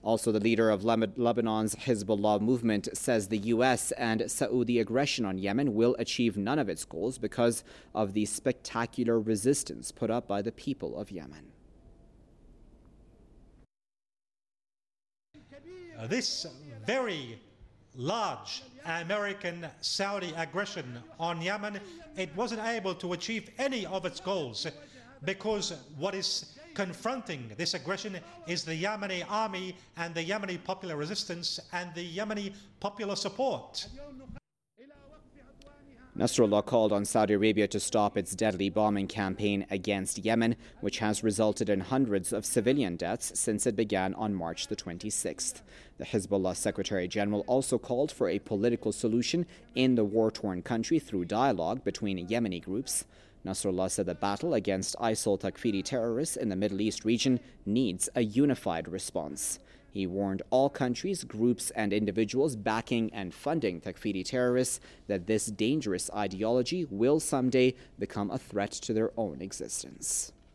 Also, the leader of Lebanon's Hezbollah movement says the U.S. and Saudi aggression on Yemen will achieve none of its goals because of the spectacular resistance put up by the people of Yemen. This very large American-Saudi aggression on Yemen, it wasn't able to achieve any of its goals because what is confronting this aggression is the Yemeni army and the Yemeni popular resistance and the Yemeni popular support. Nasrallah called on Saudi Arabia to stop its deadly bombing campaign against Yemen, which has resulted in hundreds of civilian deaths since it began on March the 26th. The Hezbollah Secretary General also called for a political solution in the war-torn country through dialogue between Yemeni groups. Nasrallah said the battle against ISIL Takfiri terrorists in the Middle East region needs a unified response. He warned all countries, groups and individuals backing and funding Takfiri terrorists that this dangerous ideology will someday become a threat to their own existence.